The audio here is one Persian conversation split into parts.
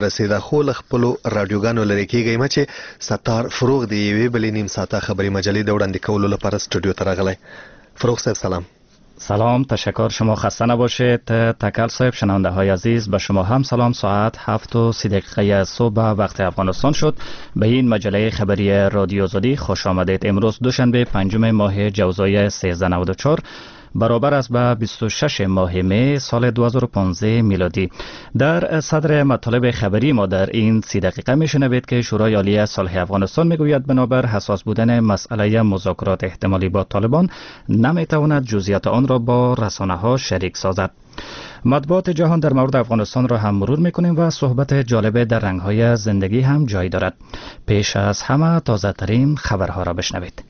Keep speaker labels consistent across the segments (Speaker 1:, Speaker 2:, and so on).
Speaker 1: رسیده خو له خپلو راډیوګانو لرې کېږئ مه چې ستار فروغ د یوې بلې نیم ساعته خبري مجلې د وړاندې کولو لپاره سټوډیو ته راغلی. فروغ صاحب سلام.
Speaker 2: سلام، تشکر. شما خسته نباشید. تکل صاحب، شنونده های عزیز، به شما هم سلام. ساعت 7:30 صبح وقت افغانستان شد. به این مجله خبری رادیو آزادی خوش آمدید. امروز دوشنبه 5 ماه جوزای 1394 برابر است به 26 ماه می سال 2015 میلادی. در صدر مطالب خبری ما در این 30 دقیقه میشنوید که شورای عالی صلح افغانستان میگوید بنابر حساس بودن مسئله مذاکرات احتمالی با طالبان نمیتواند جزئیات آن را با رسانه ها شریک سازد. مطبوعات جهان در مورد افغانستان را هم مرور میکنیم و صحبت جالب در رنگ‌های زندگی هم جای دارد. پیش از همه تازه ترین خبرها را بشنوید.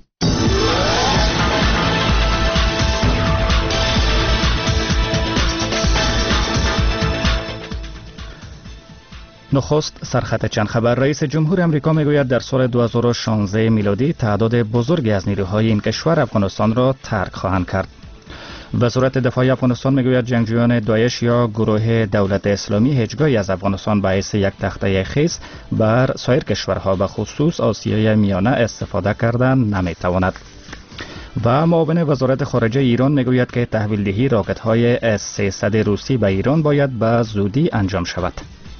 Speaker 2: نخست سرخط چند خبر. رئیس جمهور امریکا میگوید در سال 2016 میلادی تعداد بزرگی از نیروهای این کشور افغانستان را ترک خواهند کرد. وزارت دفاع افغانستان میگوید جنگجویان داعش یا گروه دولت اسلامی هیچگاهی از افغانستان باعث یک تخته خیس بر سایر کشورها به خصوص آسیای میانه استفاده کردن نمیتواند. و معاون وزارت خارجه ایران میگوید که تحویل دهی راکت های S-300 روسی به ایران باید به زودی انجام شود.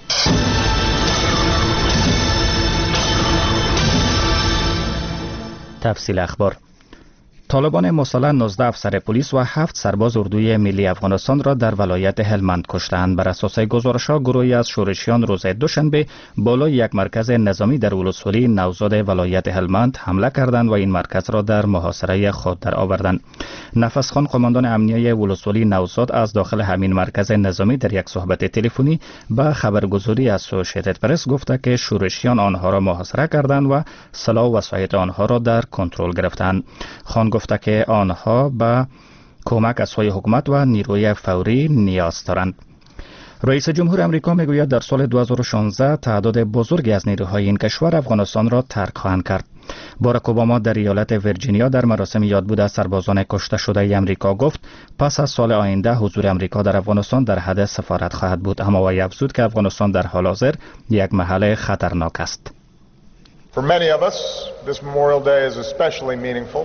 Speaker 2: تفصیل اخبار. طالبان مسلح 19 افسر پلیس و 7 سرباز اردوی ملی افغانستان را در ولایت هلمند کشتند. بر اساس گزارش‌ها گروهی از شورشیان روز دوشنبه بالای یک مرکز نظامی در ولسوالی نوزاد ولایت هلمند حمله کردند و این مرکز را در محاصره خود درآوردند. نفس خان، قماندان امنیه ولسوالی نوزاد، از داخل همین مرکز نظامی در یک صحبت تلفنی به خبرگزاری اسوسییتد پرس گفته که شورشیان آنها را محاصره کردند و سلاح و وسایل آنها را در کنترل گرفتند. خان گفته که آنها به کمک از سوی حکومت و نیروی فوری نیاز دارند. رئیس جمهور امریکا میگوید در سال 2016 تعداد بزرگی از نیروهای این کشور افغانستان را ترک خواهند کرد. باراک اوباما در ایالت ویرجینیا در مراسم یادبود از سربازان کشته شده امریکا گفت پس از سال آینده حضور امریکا در افغانستان در حد سفارت خواهد بود، اما وی افزود که افغانستان در حال حاضر یک محل خطرناک است.
Speaker 3: For many of us, this Memorial Day is especially meaningful.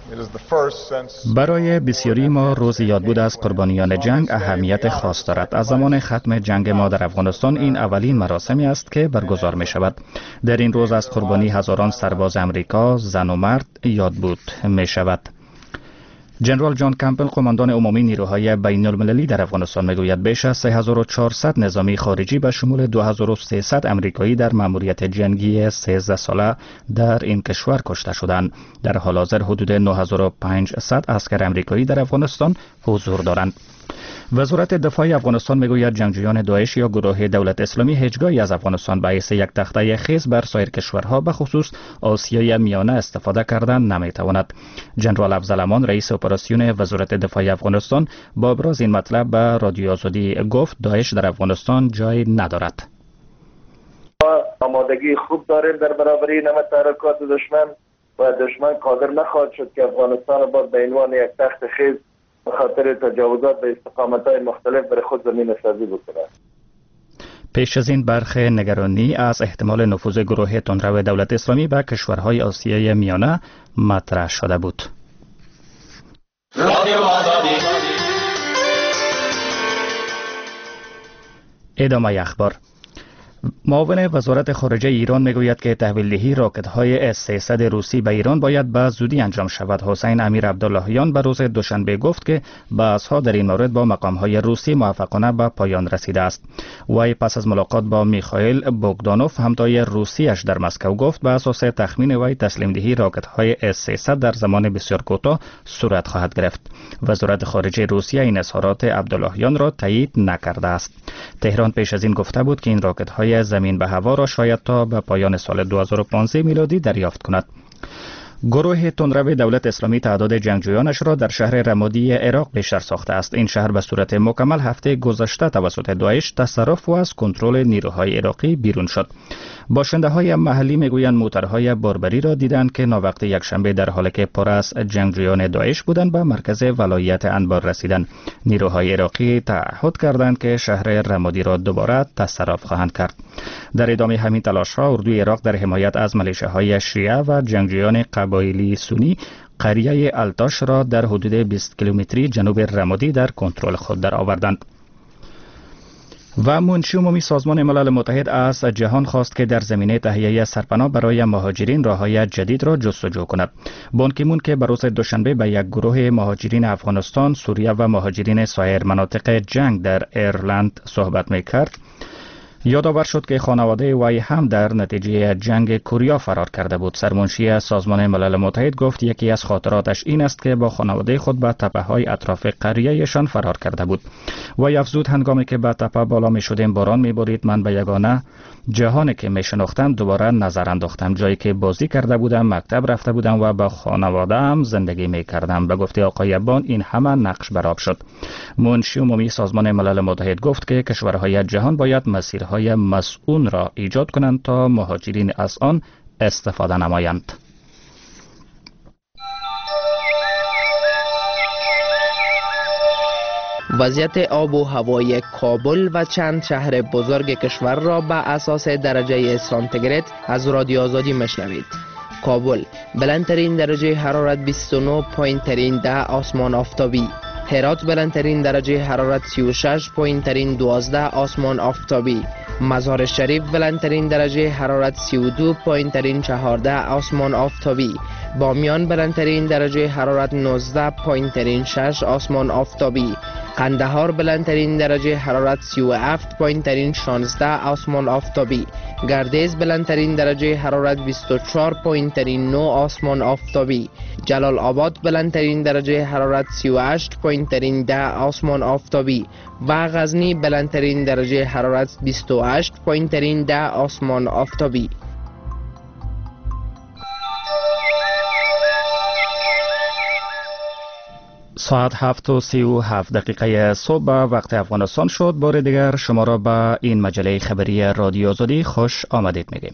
Speaker 2: برای بسیاری ما روز یادبود از قربانیان جنگ اهمیت خاص دارد. از زمان ختم جنگ ما در افغانستان این اولین مراسمی است که برگزار می شود. در این روز از قربانی هزاران سرباز امریکا، زن و مرد یادبود می شود. جنرال جان کمپل، قماندان عمومی نیروهای بین المللی در افغانستان میگوید بیش از 3400 نظامی خارجی به شمول 2300 امریکایی در مأموریت جنگی 13 ساله در این کشور کشته شدند. در حال حاضر حدود 9500 عسکر امریکایی در افغانستان حضور دارند. وزارت دفاع افغانستان میگوید جنگجویان داعش یا گروه دولت اسلامی هیچگاهی از افغانستان باعث یک تخته خیس بر سایر کشورها به خصوص آسیای میانه استفاده کردن نمیتواند. جنرال افضل امان، رئیس اپراسیون وزارت دفاع افغانستان، با ابراز این مطلب به رادیو آزادی گفت داعش در افغانستان جای ندارد.
Speaker 4: آمادگی خوب داریم در برابر این همه تحرکات دشمن و دشمن قادر نخواهد شد که افغانستان با به عنوان یک تخت خیس به خاطر تجاوزات به استقامت‌های مختلف برای خود زمین سازی بکنه.
Speaker 2: پیش از این برخی نگرانی از احتمال نفوذ گروه تندرو دولت اسلامی به کشورهای آسیای میانه مطرح شده بود. ادامه اخبار. معاون وزارت خارجه ایران میگوید که تحویل دهی راکت‌های S-300 روسی به ایران باید به زودی انجام شود. حسین امیر عبداللهیان به روز دوشنبه گفت که بحث‌ها در این مورد با مقام‌های روسی موفقانه به پایان رسیده است. وی پس از ملاقات با میخائیل بوگدانوف همتای روسیش در مسکو گفت به اساس تخمین وی تسلیم دهی راکت‌های S-300 در زمان بسیار کوتاه صورت خواهد گرفت. وزارت خارجه روسیه این اظهارات عبداللهیان را تایید نکرده است. تهران پیش از این گفته بود که این راکت‌های زمین به هوا را شاید تا به پایان سال 2015 میلادی دریافت کند. گروه تندرو دولت اسلامی تعداد جنگجویانش را در شهر رمادی عراق بیشتر ساخته است. این شهر به صورت مکمل هفته گذشته توسط داعش تصرف و از کنترل نیروهای عراقی بیرون شد. باشنده‌های محلی میگویند موترهای باربری را دیدند که ناوقت یکشنبه در حالی که پر از جنگجویان داعش بودند به مرکز ولایت انبار رسیدند. نیروهای عراقی تعهد کردند که شهر رمادی را دوباره تصرف خواهند کرد. در ادامه همین تلاش‌ها اردوی عراق در حمایت از ملیشه‌های شیعه و جنگجویان قبایلی سنی قریه التاش را در حدود 20 کیلومتری جنوب رمادی در کنترل خود درآوردند. و منشی عمومی سازمان ملل متحد از جهان خواست که در زمینه تهیه سرپناه برای مهاجرین راههای جدید را جستجو کند. بان کی مون که بر روز دوشنبه به یک گروه مهاجرین افغانستان، سوریه و مهاجرین سایر مناطق جنگ در ایرلند صحبت می‌کرد، یادآور شد که خانواده وی هم در نتیجه جنگ کوریا فرار کرده بود. سرمنشی سازمان ملل متحد گفت یکی از خاطراتش این است که با خانواده خود به تپه‌های اطراف قریه‌شان فرار کرده بود. وی افزود هنگامی که به تپه بالا می شدیم باران می بارید، من به یگانه جهانی که می شناختم دوباره نظر انداختم. جایی که بازی کرده بودم، مکتب رفته بودم و با خانواده‌ام زندگی می کردم. به گفته آقای بان این همه نقش برآب شد. منشی عمومی سازمان ملل متحد گفت که کشورهای جهان باید مسیرهای مسئول را ایجاد کنند تا مهاجرین از آن استفاده نمایند.
Speaker 5: وضعیت آب و هوای کابل و چند شهر بزرگ کشور را به اساس درجه سانتیگراد از رادیو آزادی میشنوید. کابل بلندترین درجه حرارت 29 پایین ترین 10 آسمان آفتابی. هرات بلندترین درجه حرارت 36 پایین ترین 12 آسمان آفتابی. مزار شریف بلندترین درجه حرارت 32 پایین ترین 14 آسمان آفتابی. بامیان بلندترین درجه حرارت 19 پایین ترین 6 آسمان آفتابی. قندهار بلندترین درجه حرارت 37 پایین ترین 16 آسمان آفتابی. گردیز بلندترین درجه حرارت 24 پایین ترین 9 آسمان آفتابی. جلال آباد بلندترین درجه حرارت 38 پایین ترین 10 آسمان آفتابی و غزنی بلندترین درجه حرارت 28 پایین ترین 10 آسمان آفتابی.
Speaker 2: ساعت 7:37 صبح وقت افغانستان شد. بار دیگر شما را به این مجله خبری رادیو آزادی خوش آمدید میگیم.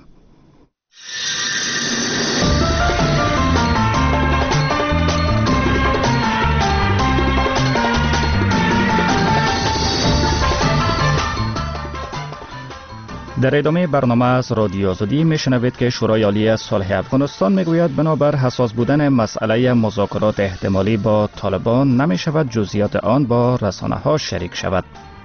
Speaker 2: در ادامه برنامه از رادیو آزادی میشنوید که شورای عالی صلح افغانستان میگوید بنابر حساس بودن مسئله مذاکرات احتمالی با طالبان نمیشود جزئیات آن با رسانه ها شریک شود.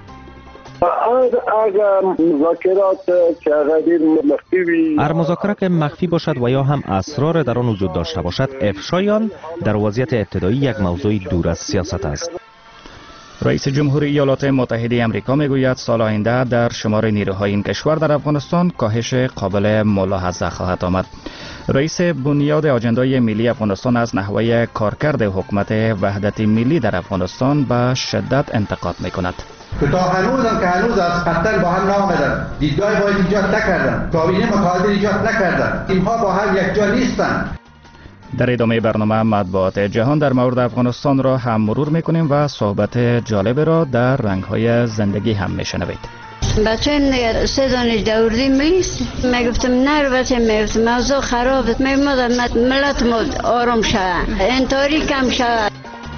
Speaker 6: اگر مذاکره که مخفی باشد و یا هم اسرار در آن وجود داشته باشد، افشای آن در وضعیت ابتدایی یک موضوع دور از سیاست است.
Speaker 2: رئیس جمهوری ایالات متحده آمریکا میگوید سال آینده در شمار نیروهای این کشور در افغانستان کاهش قابل ملاحظه خواهد آمد. رئیس بنیاد آجندای ملی افغانستان از نحوه کارکرد حکومت وحدت ملی در افغانستان به شدت انتقاد میکند.
Speaker 7: تا هنوز از قتل با هم نآمدن، دیدگاه باید ایجاد نکردن، کابینه متحد ایجاد نکردن، اینها با هم یک جا نیستند.
Speaker 2: در ادامه برنامه مطبوعات جهان در مورد افغانستان را هم مرور میکنیم و صحبت جالب را در رنگ‌های زندگی هم میشنوید.
Speaker 8: بچه 3 دانش دوردی میست میگفتم نربته میگفتم موضوع خرابه میگفتم ملت ما آرام شد انتاری کم شد.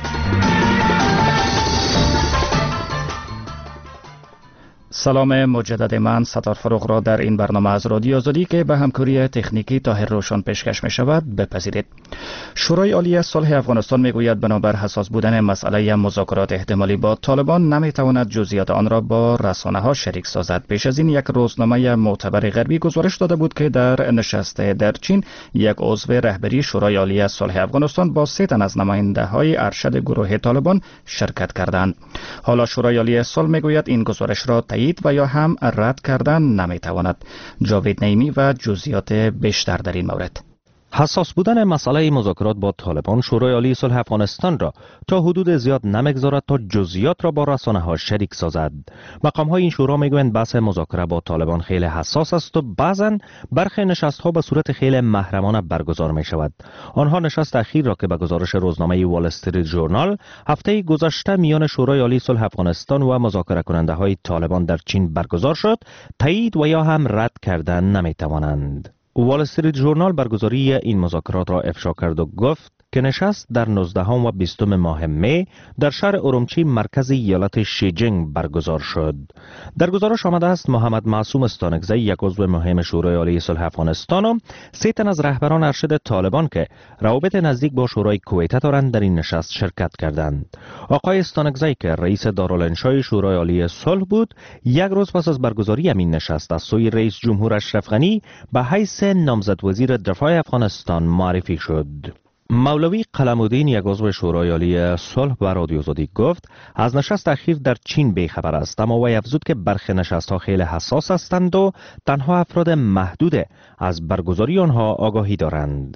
Speaker 2: سلام مجدد، من ستار فروغ را در این برنامه از رادیو آزادی که به همکاری تکنیکی طاهر روشن پیشکش می شود بپذیرید. شورای عالی صلح افغانستان می گوید بنابر حساس بودن مسئله مذاکرات احتمالی با طالبان نمی تواند جزئیات آن را با رسانه ها شریک سازد. پیش از این یک روزنامه معتبر غربی گزارش داده بود که در نشست در چین یک عضو رهبری شورای عالی صلح افغانستان با 3 تن از نماینده های ارشد گروه طالبان شرکت کردند. حالا شورای عالی صلح می گوید این گزارش را تایید و یا هم رد کردن نمیتواند. جاوید نعیمی و جزئیات بیشتر در این مورد.
Speaker 6: حساس بودن مسئله مذاکرات با طالبان شورای عالی صلح افغانستان را تا حدود زیاد نمیگذارد تا جزئیات را با رسانه‌ها شریک سازد. مقام‌های این شورا میگویند بحث مذاکره با طالبان خیلی حساس است و بعضاً برخی نشست‌ها به صورت خیلی محرمانه برگزار می‌شود. آنها نشست اخیر را که به گزارش روزنامه وال استریت ژورنال هفته گذشته میان شورای عالی صلح افغانستان و مذاکره کننده‌های طالبان در چین برگزار شد، تایید و یا هم رد کردن نمی‌توانند. وال استریت ژورنال برگزاری این مذاکرات را افشا کرد و گفت که نشست در 19 و 20 ماه می در شهر ارومچی مرکز ایالت شیجینگ برگزار شد. در گزارش آمده است محمد معصوم استانکزی یک عضو مهم شورای عالی صلح افغانستان و 3 تن از رهبران ارشد طالبان که روابط نزدیک با شورای کویت دارند در این نشست شرکت کردند. آقای استانکزی که رئیس دارالانشای شورای عالی صلح بود، یک روز پس از برگزاری این نشست از سوی رئیس جمهور اشرف غنی به حیث نامزد وزیر دفاع افغانستان معرفی شد. مولوی قلم‌الدین یک عضو شورای عالی صلح به رادیو آزادی گفت از نشست اخیر در چین بیخبر است، اما وی افزود که برخی نشست‌ها خیلی حساس هستند و تنها افراد محدود از برگزاری آنها آگاهی دارند.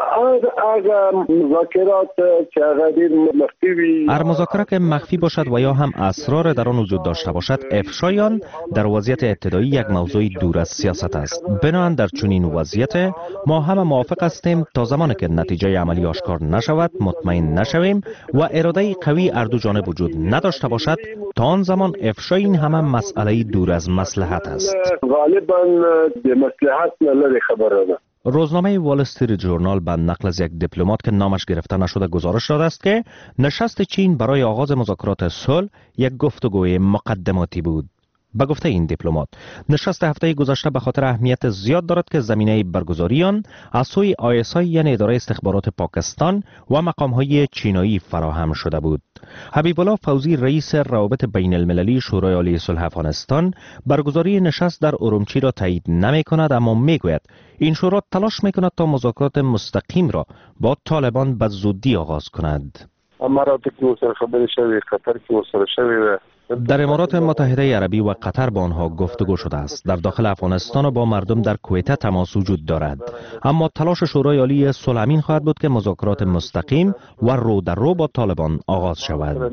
Speaker 6: مذاکرات که مخفی باشد و یا هم اسرار در آن وجود داشته باشد، افشای آن در وضعیت ابتدایی یک موضوع دور از سیاست است. بنابراین در چنین وضعیت ما هم موافق هستیم تا زمانی که نتیجه عملی آشکار نشود مطمئن نشویم و اراده قوی هر دو جانب وجود نداشته باشد، تا آن زمان افشای این همه مسئله دور از مصلحت است.
Speaker 9: غالبا به مصلحت نلری خبره.
Speaker 6: روزنامه وال استریت ژورنال به نقل از یک دیپلمات که نامش گرفته نشده گزارش داده است که نشست چین برای آغاز مذاکرات صلح یک گفتگوی مقدماتی بود. به گفته این دیپلمات، نشست هفته گذشته به خاطر اهمیت زیاد دارد که زمینه برگزاری آن از سوی ISI یعنی اداره استخبارات پاکستان و مقام‌های چینایی فراهم شده بود. حبیب الله فوزی رئیس روابط بین المللی شورای عالی صلح افغانستان برگزاری نشست در ارومچی را تایید نمی‌کند، اما میگوید این شورا تلاش می‌کند تا مذاکرات مستقیم را با طالبان به زودی آغاز کند.
Speaker 9: امارات که وسر خبر شوی، قطر که وسر شوی
Speaker 6: در امارات متحده عربی و قطر با آنها گفتگو شده است. در داخل افغانستان و با مردم در کویت تماس وجود دارد، اما تلاش شورای عالی صلح امین خواهد بود که مذاکرات مستقیم و رو در رو با طالبان آغاز شود.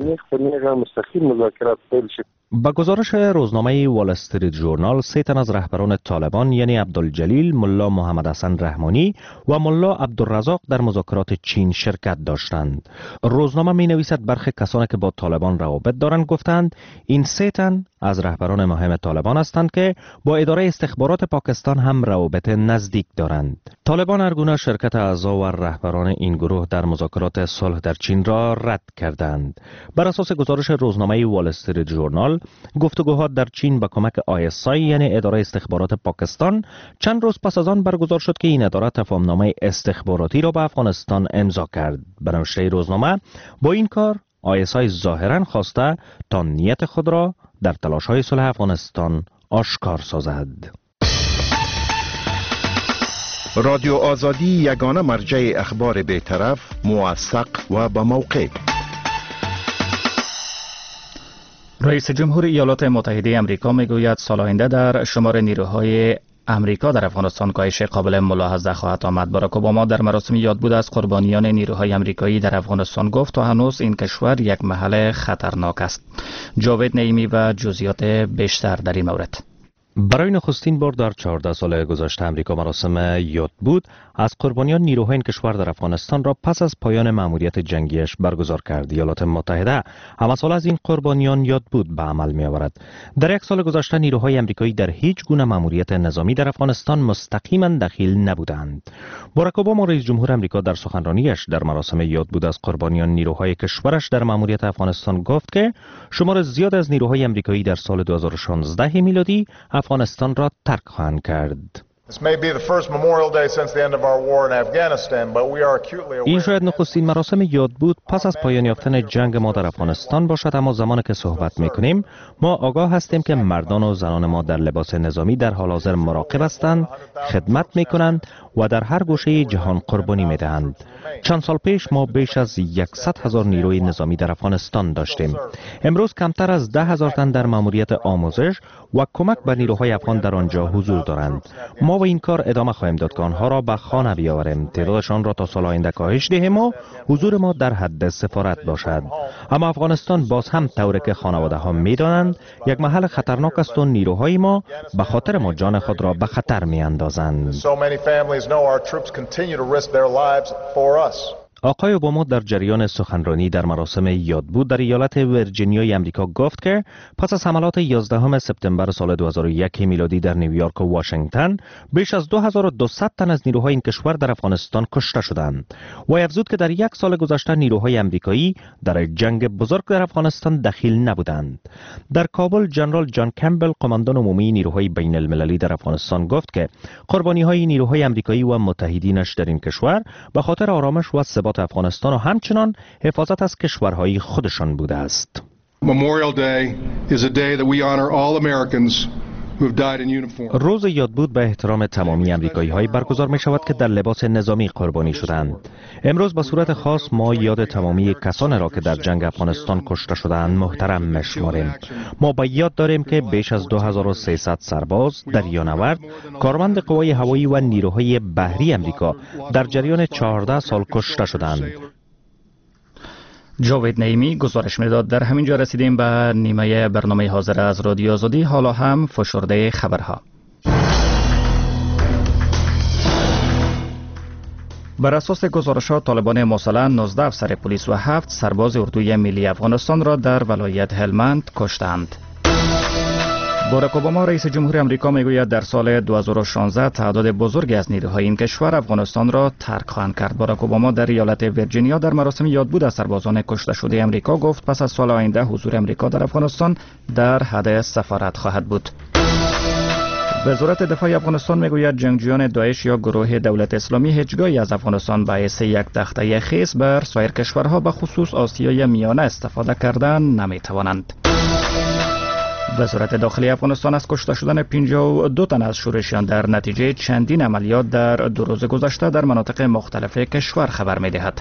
Speaker 6: با گزارش روزنامه وال استریت ژورنال، 3 تن از رهبران طالبان یعنی عبدالجلیل، ملا محمد حسن رحمانی و ملا عبدالرزاق در مذاکرات چین شرکت داشتند. روزنامه می نویسد برخی کسانی که با طالبان روابط دارند گفتند این 3 تن از رهبران مهم طالبان هستند که با اداره استخبارات پاکستان هم روابط نزدیک دارند. طالبان هر گونه شرکت اعضا و رهبران این گروه در مذاکرات صلح در چین را رد کردند. بر اساس گزارش روزنامه وال استریت ژورنال، گفتگوها در چین با کمک ISI یعنی اداره استخبارات پاکستان چند روز پس از آن برگزار شد که این اداره تفاهمنامه استخباراتی را با افغانستان امضا کرد. به نوشته روزنامه، با این کار ISI ظاهراً خواسته تا نیت خود را در تلاش‌های صلح افغانستان آشکار سازد.
Speaker 10: رادیو آزادی یگانه مرجع اخبار بی‌طرف، موثق و با موقع.
Speaker 2: رئیس جمهور ایالات متحده آمریکا میگوید سال آینده در شمار نیروهای امریکا در افغانستان کاهش قابل ملاحظه خواهد آمد. باراک اوباما در مراسم یادبود از قربانیان نیروهای آمریکایی در افغانستان گفت تا هنوز این کشور یک محل خطرناک است. جاوید نعیمی و جزئیات بیشتر در این مورد.
Speaker 6: برای نخستین بار در 14 سال گذشته امریکا مراسم یادبود از قربانیان نیروهای این کشور در افغانستان را پس از پایان مأموریت جنگیش برگزار کرد. ایالات متحده هم سال از این قربانیان یادبود به عمل می آورد. در یک سال گذشته نیروهای امریکایی در هیچ گونه مأموریت نظامی در افغانستان مستقیما دخیل نبودند. باراک اوباما رئیس جمهور آمریکا در سخنرانیش در مراسم یادبود از قربانیان نیروهای کشورش در مأموریت افغانستان گفت که شمار زیاد از نیروهای آمریکایی در سال 2016 میلادی افغانستان را ترک خواهند کرد. این شاید نخستین مراسم یادبود پس از پایان یافتن جنگ ما در افغانستان باشد، اما زمانی که صحبت میکنیم ما آگاه هستیم که مردان و زنان ما در لباس نظامی در حال حاضر مراقب هستند، خدمت میکنند و در هر گوشه جهان قربانی میدهند. چند سال پیش ما بیش از 100,000 نیروی نظامی در افغانستان داشتیم. امروز کمتر از 10,000 تن در مأموریت آموزش و کمک به نیروهای افغان در آنجا حضور دارند. ما ما و این کار ادامه خواهیم داد که آنها را به خانه بیاوریم، تعدادشان را تا سال آینده کاهش دهیم و حضور ما در حد سفارت باشد. اما افغانستان باز هم طوری که خانواده ها میدانند یک محل خطرناک است و نیروهای ما به خاطر ما جان خود را به خطر می اندازند. آقای اوباما در جریان سخنرانی در مراسم یادبود در ایالت ویرجینیای امریکا گفت که پس از حملات 11 سپتامبر سال 2001 میلادی در نیویورک و واشنگتن بیش از 2200 تن از نیروهای این کشور در افغانستان کشته شدند و افزود که در یک سال گذشته نیروهای امریکایی در جنگ بزرگ در افغانستان دخیل نبودند. در کابل جنرال جان کمبل قماندان عمومی نیروهای بین المللی در افغانستان گفت که قربانی‌های نیروهای امریکایی و متحدینش در این کشور به خاطر آرامش و ثبات افغانستان و همچنان حفاظت از کشورهای خودشان بوده است.
Speaker 11: Memorial Day is a day that we honor all Americans who have died in uniform.
Speaker 6: روز یادبود به احترام تمامی امریکایی‌های برگزار می شود که در لباس نظامی قربانی شدند. امروز به صورت خاص ما یاد تمامی کسانی را که در جنگ افغانستان کشته شدند محترم می‌شماریم. ما باید یاد داریم که بیش از 2300 سرباز، دریانورد، کارمند قوای هوایی و نیروهای بحری امریکا در جریان 14 سال کشته شدند.
Speaker 2: جاوید نعیمی گزارش می‌داد. در همین جا رسیدیم به نیمه برنامه حاضر از رادیو آزادی. حالا هم فشرده خبرها. بر اساس گزارشات طالبان موصله 19 افسر پلیس و 7 سرباز اردوی ملی افغانستان را در ولایت هلمند کشتند. باراک اوباما رئیس جمهور امریکا میگوید در سال 2016 تعداد بزرگی از نیروهای این کشور افغانستان را ترک خواهند کرد. باراک اوباما در ایالت ویرجینیا در مراسم یادبود از سربازان کشته شده امریکا گفت پس از سال آینده حضور امریکا در افغانستان در حد سفارت خواهد بود. وزارت دفاع افغانستان میگوید جنگجویان داعش یا گروه دولت اسلامی هیچگاهی از افغانستان باعث یک تخته خیس بر سایر کشورها به خصوص آسیای میانه استفاده کردن نمیتوانند. وزارت داخلی افغانستان از کشته شدن 52 تن از شورشیان در نتیجه چندین عملیات در 2 روز گذشته در مناطق مختلف کشور خبر می‌دهد.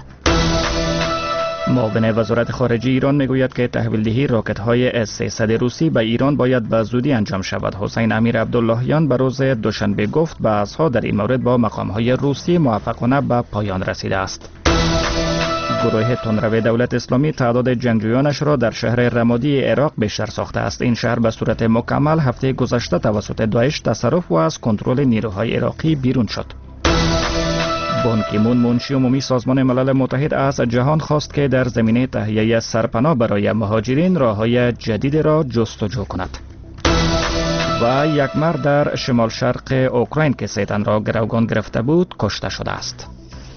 Speaker 2: معاون وزارت خارجه ایران میگوید که تحویلدهی راکت‌های S-300 روسی به ایران باید به زودی انجام شود. حسین امیر عبداللهیان به روز دوشنبه گفت بحث‌ها در این مورد با مقام‌های روسی موفقانه به پایان رسیده است. گروه تندرو دولت اسلامی تعداد جنگجویانش را در شهر رمادی عراق بیشتر ساخته است. این شهر به صورت مکمل هفته گذشته توسط داعش تصرف و از کنترل نیروهای عراقی بیرون شد. بان کی مون منشی عمومی سازمان ملل متحد از جهان خواست که در زمینه تهیه سرپناه برای مهاجرین راه‌های جدید را جستجو کند. و یک مرد در شمال شرق اوکراین که 3 تن را گروگان گرفته بود کشته شده است.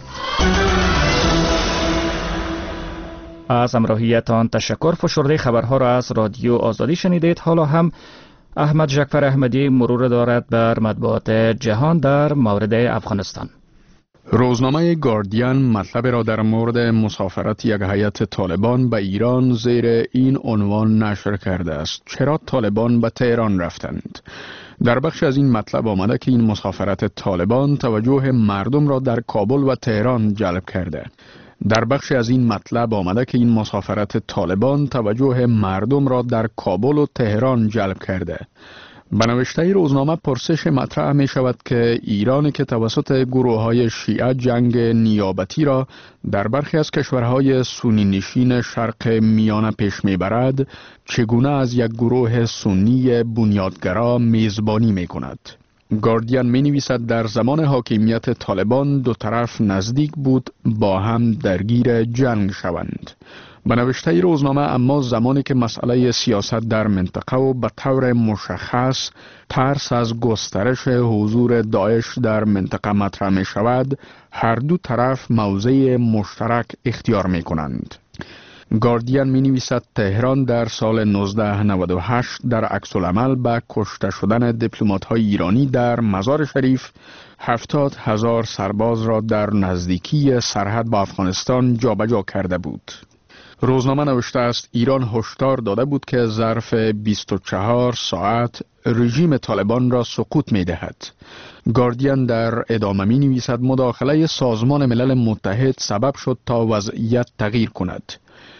Speaker 2: از همراهیتان تشکر. فشرده خبرها را از رادیو آزادی شنیدید. حالا هم احمد جعفر احمدی مرور دارد بر مطبوعات جهان در مورد افغانستان.
Speaker 11: روزنامه گاردین مطلب را در مورد مسافرت یک هیئت طالبان به ایران زیر این عنوان نشر کرده است: چرا طالبان به تهران رفتند؟ در بخش از این مطلب آمده که این مسافرت طالبان توجه مردم را در کابل و تهران جلب کرده. در بخش از این مطلب آمده که این مسافرت طالبان توجه مردم را در کابل و تهران جلب کرده. به نوشته روزنامه پرسش مطرح می شود که ایران که توسط گروه‌های شیعه جنگ نیابتی را در برخی از کشورهای سنی نشین شرق میانه پیش می برد، چگونه از یک گروه سنی بنیادگرا میزبانی می کند. گاردین می نویسد در زمان حاکمیت طالبان 2 طرف نزدیک بود با هم درگیر جنگ شوند. به نوشته روزنامه اما زمانی که مسئله سیاست در منطقه و به طور مشخص ترس از گسترش حضور داعش در منطقه مطرح می شود، هر 2 طرف موضع مشترک اختیار می کنند. گاردین می نویسد تهران در سال 1998 در عکس‌العمل به کشته شدن دیپلمات‌های ایرانی در مزار شریف 70,000 سرباز را در نزدیکی سرحد با افغانستان جابجا کرده بود. روزنامه نوشته است ایران هشدار داده بود که ظرف 24 ساعت رژیم طالبان را سقوط می دهد. گاردین در ادامه می نویسد مداخله سازمان ملل متحد سبب شد تا وضعیت تغییر کند.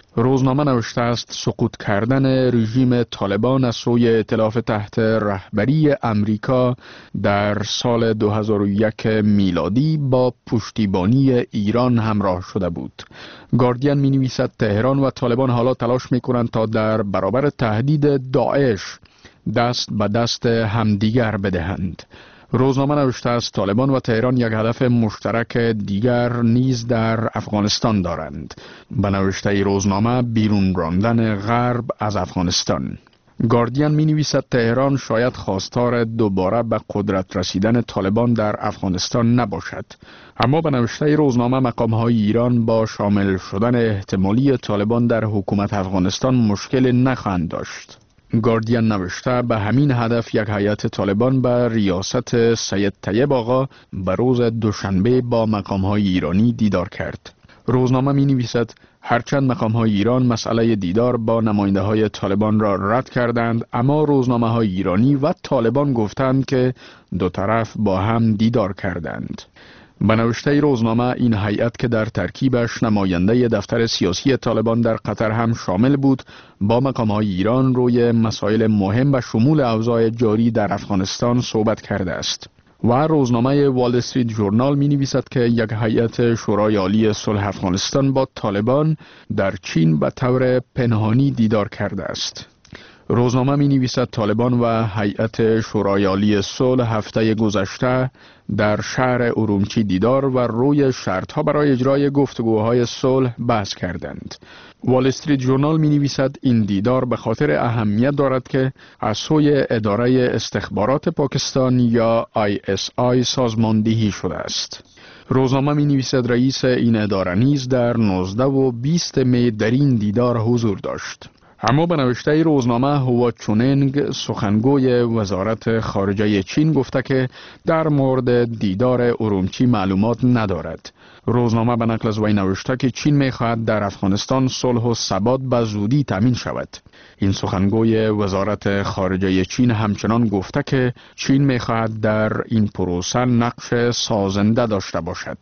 Speaker 11: روزنامه نوشته است سقوط کردن رژیم طالبان از سوی ائتلاف تحت رهبری امریکا در سال 2001 میلادی با پشتیبانی ایران همراه شده بود. گاردین می نویسد تهران و طالبان حالا تلاش می کنند تا در برابر تهدید داعش دست به دست همدیگر بدهند. روزنامه نوشته است طالبان و تهران یک هدف مشترک دیگر نیز در افغانستان دارند. به نوشته روزنامه بیرون راندن غرب از افغانستان. گاردین می نویسد تهران شاید خواستار دوباره به قدرت رسیدن طالبان در افغانستان نباشد، اما به نوشته روزنامه مقام‌های ایران با شامل شدن احتمالی طالبان در حکومت افغانستان مشکل نخواهند داشت. گاردین نوشته به همین هدف یک هیئت طالبان به ریاست سید طیب آقا به روز دوشنبه با مقام‌های ایرانی دیدار کرد. روزنامه می نویسد هرچند مقام‌های ایران مسئله دیدار با نماینده‌های طالبان را رد کردند، اما روزنامه‌های ایرانی و طالبان گفتند که دو طرف با هم دیدار کردند. به نوشته روزنامه این هیئت که در ترکیبش نماینده دفتر سیاسی طالبان در قطر هم شامل بود، با مقام‌های ایران روی مسائل مهم و شمول اوضاع جاری در افغانستان صحبت کرده است. و روزنامه وال استریت ژورنال می نویسد که یک هیئت شورای عالی صلح افغانستان با طالبان در چین به طور پنهانی دیدار کرده است. روزنامه می نویسد طالبان و هیئت شورای عالی صلح هفته گذشته در شهر ارومچی دیدار و روی شرطها برای اجرای گفتگوهای صلح بحث کردند. وال استریت ژورنال می نویسد این دیدار به خاطر اهمیت دارد که از سوی اداره استخبارات پاکستان یا ISI سازماندهی شده است. روزنامه می نویسد رئیس این اداره نیز در 19 و 20 می در این دیدار حضور داشت. اما به نوشته روزنامه هوا چوننگ سخنگوی وزارت خارجه چین گفته که در مورد دیدار ارومچی معلومات ندارد. روزنامه به نقل از وی نوشته که چین می‌خواهد در افغانستان صلح و ثبات به زودی تامین شود. این سخنگوی وزارت خارجه چین همچنان گفته که چین می‌خواهد در این پروسه نقش سازنده داشته باشد.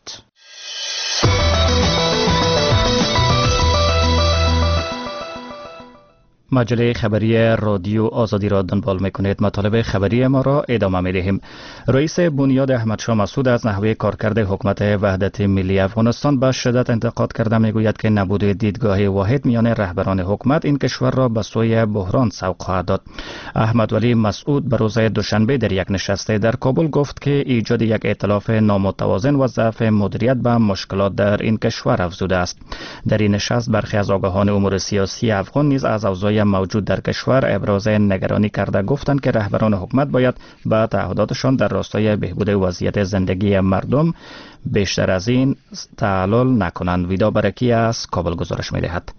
Speaker 2: مجله خبری رادیو آزادی را دنبال میکنید. مطالب خبری ما را ادامه میدهیم. رئیس بنیاد احمدشاه مسعود از نحوه کارکرد حکومت وحدت ملی افغانستان به شدت انتقاد کرده میگوید که نبود دیدگاه واحد میان رهبران حکومت این کشور را به سوی بحران سوق خواهد داد. احمد ولی مسعود به روز دوشنبه در یک نشست در کابل گفت که ایجاد یک ائتلاف نامتوازن و ضعف مدیریت به مشکلات در این کشور افزوده است. در این نشست برخی از آگاهان امور سیاسی افغان نیز از اوضاع موجود در کشور ابراز نگرانی کرده گفتند که رهبران حکومت باید به تعهداتشان در راستای بهبود وضعیت زندگی مردم بیشتر از این تعلل نکنند. ویدا برکی از کابل گزارش می‌دهد.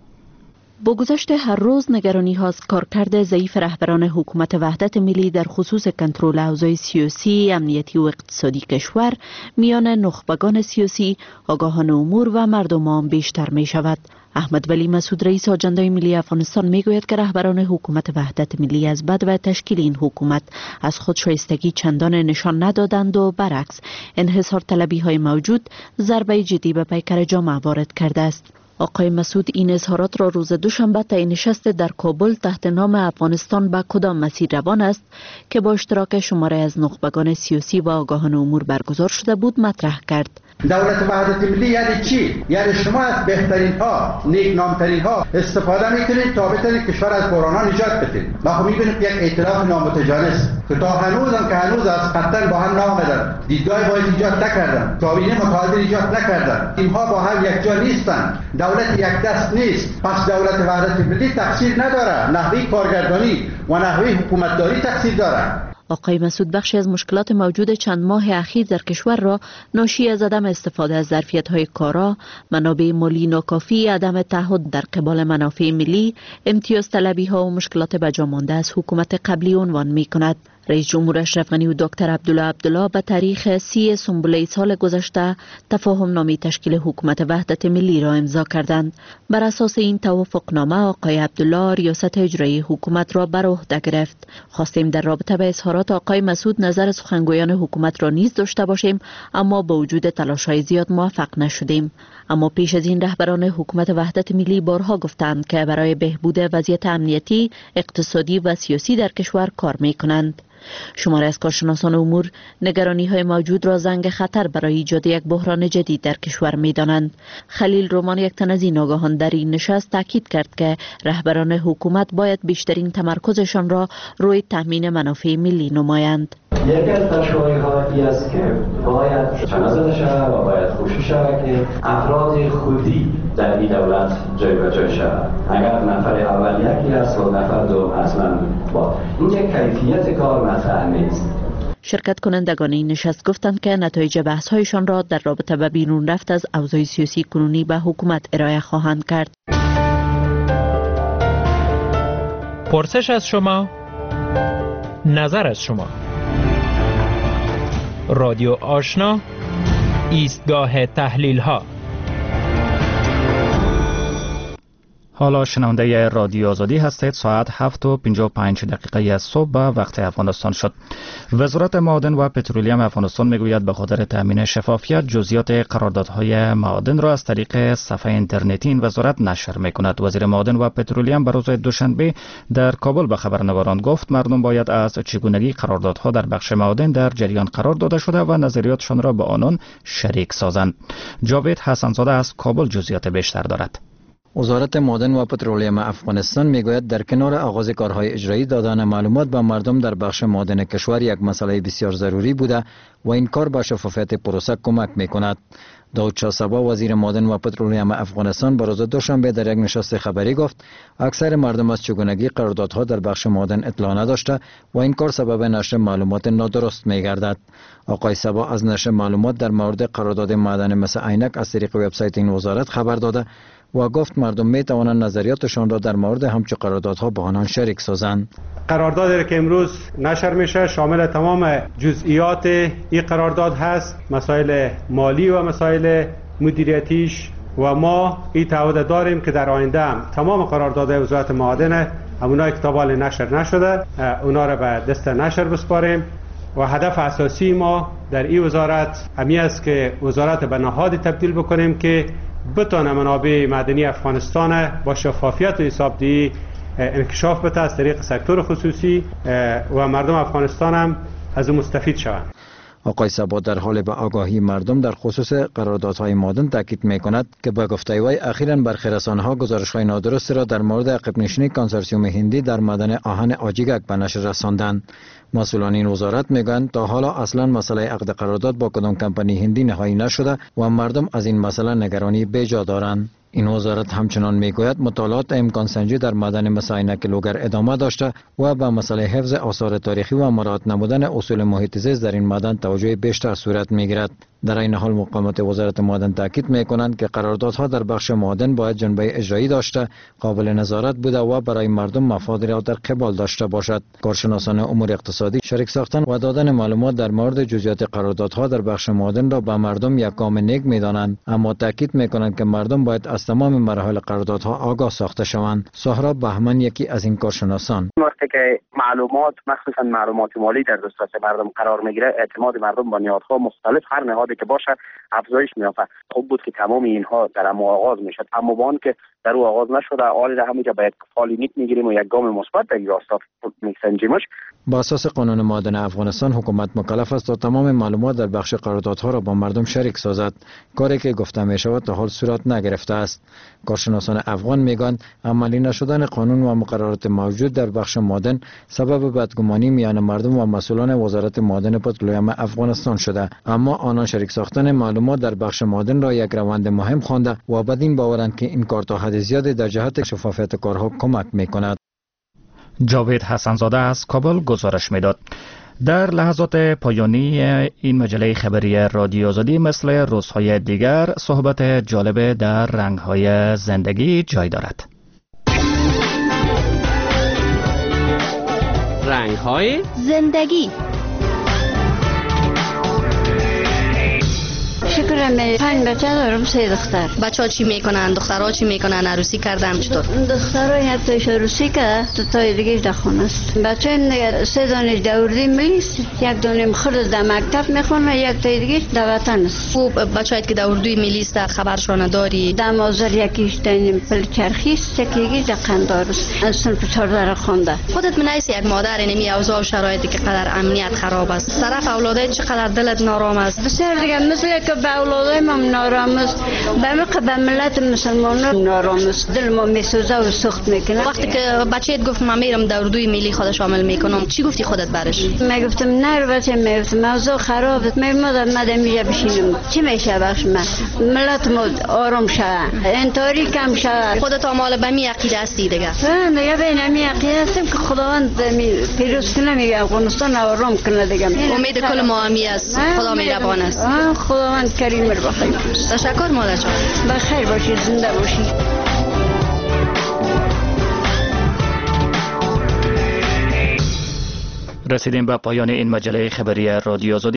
Speaker 12: با گذشت هر روز نگرانی ها از کارکرد ضعیف رهبران حکومت وحدت ملی در خصوص کنترل اوضاع سیاسی، امنیتی و اقتصادی کشور میان نخبگان سیاسی، آگاهان امور و مردمان بیشتر می شود. احمد ولی مسعود رئیس آجندای ملی افغانستان میگوید که رهبران حکومت وحدت ملی از بد و تشکیل این حکومت از خود شایستگی چندان نشان ندادند و برعکس انحصار طلبی های موجود ضربه جدی به پیکر جامعه وارد کرده است. آقای مسعود این اظهارات را روز دوشنبه طی نشست در کابل تحت نام افغانستان به کدام مسیر روان است که با اشتراک شماره از نخبگان سیاسی و آگاهان امور برگزار شده بود مطرح کرد.
Speaker 7: دولت وحدت ملی یعنی چی؟ یعنی شما از بهترین ها، نیکنامترین ها استفاده میکنید تا بتونید کشور از بحران نجات بدید. ما میبینیم یک ائتلاف نامتجانس که تا هنوز از قطر با هم نآمدن، دیدگاه باید ایجاد نکردن، کابینه متعادل ایجاد نکردن. اینها با هم یک جا نیستن. دولت یک دست نیست. پس دولت وحدت ملی تقصیر نداره. نحوه کارگردانی و نحوه حکومتداری تقصیر داره.
Speaker 12: آقای مسعود بخشی از مشکلات موجود چند ماه اخیر در کشور را ناشی از عدم استفاده از ظرفیت‌های کارا، منابع مالی ناکافی، عدم تعهد در قبال منافع ملی، امتیاز طلبی‌ها و مشکلات بجامانده از حکومت قبلی عنوان می‌کند. رئیس جمهور اشرف غنی و دکتر عبدالله به تاریخ 30 سنبله سال گذشته تفاهم نامه تشکیل حکومت وحدت ملی را امضا کردند. بر اساس این توافقنامه آقای عبدالله ریاست اجرایی حکومت را بر عهده گرفت. خواستیم در رابطه به اظهارات آقای مسعود نظر سخنگویان حکومت را نیز داشته باشیم، اما با وجود تلاش‌های زیاد موفق نشدیم. اما پیش از این رهبران حکومت وحدت ملی بارها گفتند که برای بهبود وضعیت امنیتی، اقتصادی و سیاسی در کشور کار می‌کنند. شماری از کارشناسان امور نگرانی‌های موجود را زنگ خطر برای ایجاد یک بحران جدید در کشور می‌دانند. خلیل رومان، یک تن از این آگاهان، در این نشست تاکید کرد که رهبران حکومت باید بیشترین تمرکزشان را روی تامین منافع ملی نمایند.
Speaker 13: یکی از دشواری‌ها این است که باید چنان شود و باید کوشش شود که افراد خودی در این دولت جای به جای شود. اگر نفر اول یکی است و نفر دوم اصلا با این یک کیفیت کار مطرح نیست.
Speaker 12: شرکت کنندگان این نشست گفتند که نتایج بحث‌هایشان را در رابطه به بیرون رفت از اوضاع سیاسی کنونی به حکومت ارائه خواهند کرد.
Speaker 14: پرسش از شما، نظر از شما. رادیو آشنا، ایستگاه تحلیل ها.
Speaker 2: حالا شنونده رادیو آزادی هستید. ساعت 7:55 از صبح به وقت افغانستان شد. وزارت معادن و پترولیم افغانستان میگوید به خاطر تامین شفافیت جزئیات قراردادهای معادن را از طریق صفحه اینترنتی این وزارت نشر میکند. وزیر معادن و پترولیم به روز دوشنبه در کابل به خبرنگاران گفت مردم باید از چگونگی قراردادها در بخش معادن در جریان قرار داده شده و نظریاتشان را به آنان شریک سازند. جاوید حسنزاده از کابل جزئیات بیشتر دارد.
Speaker 15: وزارت معادن و پترولیم افغانستان میگوید در کنار آغاز کارهای اجرایی دادن معلومات به مردم در بخش معادن کشور یک مسئله بسیار ضروری بوده و این کار به شفافیت پروسه کمک میکند. داود شاه صبا وزیر معادن و پترولیم افغانستان به روز دوشنبه در یک نشست خبری گفت اکثر مردم از چگونگی قراردادها در بخش معادن اطلاع نداشته و این کار سبب نشر معلومات نادرست میگردد. آقای صبا از نشر معلومات در مورد قرارداد معدن مثل عینک از طریق وبسایت این وزارت خبر داده و گفت مردم می توانند نظریاتشان را در مورد همچون قراردادها با آنان شریک سازند.
Speaker 16: قراردادی که امروز نشر میشه شامل تمام جزئیات این قرارداد هست، مسائل مالی و مسائل مدیریتیش، و ما این تعهد داریم که در آینده هم تمام قراردادهای وزارت معادن همونایی که تا حال نشر نشده اونا را به دست نشر بسپاریم و هدف اساسی ما در این وزارت همی است که وزارت به نهادی تبدیل بکنیم که بتونه منابع معدنی افغانستان با شفافیت و حسابدهی انکشاف بده از طریق سکتور خصوصی و مردم افغانستان هم از مستفید شوند.
Speaker 15: آقای صبا در حال به آگاهی مردم در خصوص قراردادهای معادن تاکید می‌کند که با گفته وی اخیراً برخی رسانه‌ها گزارش‌های نادرست را در مورد عقب نشینی کنسورسیوم هندی در معدن آهن آجیگک به نشر رساندند. مسئولان این وزارت میگویند تا حالا اصلا مسئله عقد قرارداد با کدام کمپانی هندی نهایی نشده و مردم از این مسئله نگرانی بیجا دارند. این وزارت همچنان میگوید مطالعات امکان سنجی در معدن مثل عینک لوگر ادامه داشته و به مسئله حفظ آثار تاریخی و مراعات نمودن اصول محیط زیست در این معدن توجه بیشتر صورت میگیرد. در این حال مقامات وزارت معدن تاکید میکنند که قراردادها در بخش معدن باید جنبه اجرایی داشته، قابل نظارت بوده و برای مردم مفاد را در قبال داشته باشد. کارشناسان امور اقتصادی شریک ساختن و دادن معلومات در مورد جزئیات قراردادها در بخش معدن را به مردم یک گام نیک میدانند، اما تاکید میکنند که مردم باید از تمام مراحل قراردادها آگاه ساخته شوند. سهراب بهمن یکی از این کارشناسان:
Speaker 17: وقتی که معلومات مخصوصا معلومات مالی در دسترس مردم قرار میگیره، اعتماد مردم به نهادها مختلف هر نهادی که باشه افزایش میافته. خوب بود که تمام اینها در هم آغاز میشد، اما با آن که در او آغاز نشده حالی در همینجا باید فعالی نیک میگیریم و یک گام مثبت در این راستا میسنجیمش.
Speaker 15: با اساس قانون معادن افغانستان حکومت مکلف است تا تمام معلومات در بخش قراردادها را با مردم شریک سازد، کاری که گفته می شود تا حال صورت نگرفته است. کارشناسان افغان میگویند عملی نشدن قانون و مقررات موجود در بخش معادن سبب بدگمانی میان مردم و مسئولان وزارت معادن پترولیم افغانستان شده، اما آنان شریک ساختن معلومات در بخش معادن را یک روند مهم خوانده و بدین باورند که این کار تا حد زیادی در جهت شفافیت کارها کمک میکند.
Speaker 2: جاوید حسنزاده از کابل گزارش میداد. در لحظات پایانی این مجله خبری رادیو آزادی مثل روزهای دیگر صحبت جالب در رنگ‌های زندگی جای دارد.
Speaker 18: رنگ‌های
Speaker 12: زندگی.
Speaker 8: شکرم 5 بچه دارم، 3 دختر.
Speaker 19: بچه ها چی میکنن؟ دخترها چی میکنن؟ عروسی کردن چطور؟
Speaker 8: دخترها یک تایش عروسی که تای دیگه در خونه است. بچه هم 3 دانش در اردوی ملی است، 1 دانه خود در مکتب میخونه، 1 تای دیگه در وطن است.
Speaker 19: خوب بچه‌ای که در اردوی ملی است خبرشون داری؟
Speaker 8: در مازر یکیش در پلچرخی است، یکیش در قندار است. از صنف 14 خونده.
Speaker 19: خودت منیس یک مادر نمی اوضاع و شرایطی که قدر امنیت خراب است. طرف اولادت چقدر دلت نارام است؟
Speaker 8: بسیار دیگه مثل که به اولادایم هم نارام است، به ملت مسلمان نارام است، دل ما میسوزه و سخت میکنه.
Speaker 19: وقتی که بچه‌ت گفت من میرم در اردوی ملی خود شامل میکنم، چی گفتی خودت برش؟
Speaker 8: من گفتم نه بچه، میگفتم اوضاع خراب است، من اینجا بشینم چی میشه بخش من ملت ما آرام شه، انتاری کم شه.
Speaker 19: خودت آمال به می عقیده هستی دیگه؟
Speaker 8: دیگه به این عقیده هستم که خداوند پیروز کنه، میگه افغانستان آرام کنه دیگه.
Speaker 19: امید کل ما همی است، خدا مهربان است.
Speaker 8: خداوند کریم بخیر.
Speaker 19: تشکر مادر جان.
Speaker 8: بخیر باشی، زنده باشی.
Speaker 2: رسیدیم به پایان این مجله خبری رادیو آزادی.